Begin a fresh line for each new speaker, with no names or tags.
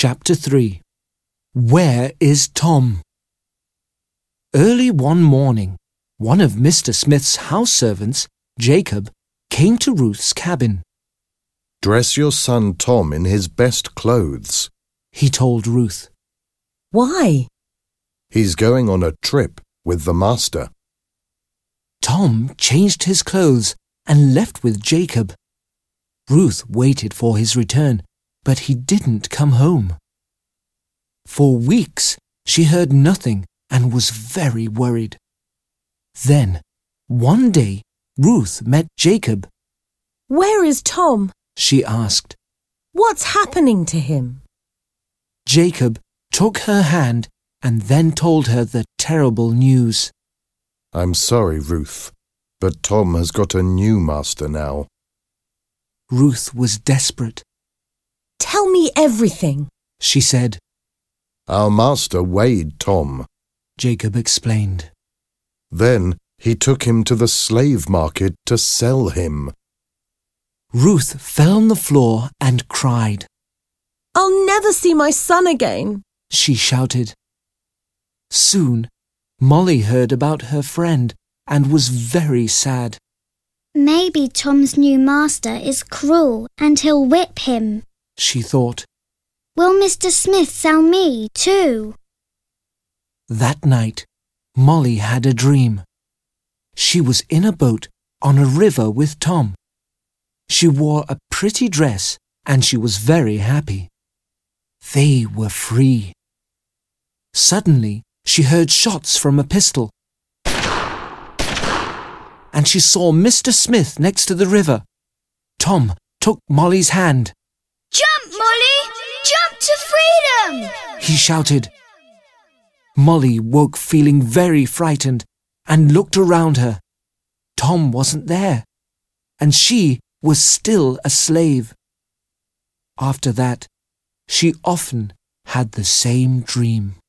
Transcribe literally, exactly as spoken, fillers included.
Chapter three. Where is Tom? Early one morning, one of Mister Smith's house servants, Jacob, came to Ruth's cabin.
"Dress your son Tom in his best clothes,"
he told Ruth.
Why?
"He's going on a trip with the master."
Tom changed his clothes and left with Jacob. Ruth waited for his return, but he didn't come home. For weeks she heard nothing and was very worried. Then, one day, Ruth met Jacob.
Where is Tom?
She asked.
What's happening to him?
Jacob took her hand and then told her the terrible news.
"I'm sorry, Ruth, but Tom has got a new master now."
Ruth was desperate.
Tell me everything,
she said.
"Our master weighed Tom.
Jacob explained.
Then he took him to the slave market to sell him."
Ruth fell on the floor and cried.
I'll never see my son again,
she shouted. Soon, Molly heard about her friend and was very sad.
"Maybe Tom's new master is cruel and he'll whip him,"
she thought.
"Will Mister Smith sell me too?"
That night, Molly had a dream. She was in a boat on a river with Tom. She wore a pretty dress and she was very happy. They were free. Suddenly, she heard shots from a pistol. And she saw Mister Smith next to the river. Tom took Molly's hand.
"Jump, Molly! Jump to freedom!"
he shouted. Molly woke feeling very frightened and looked around her. Tom wasn't there, and she was still a slave. After that, she often had the same dream.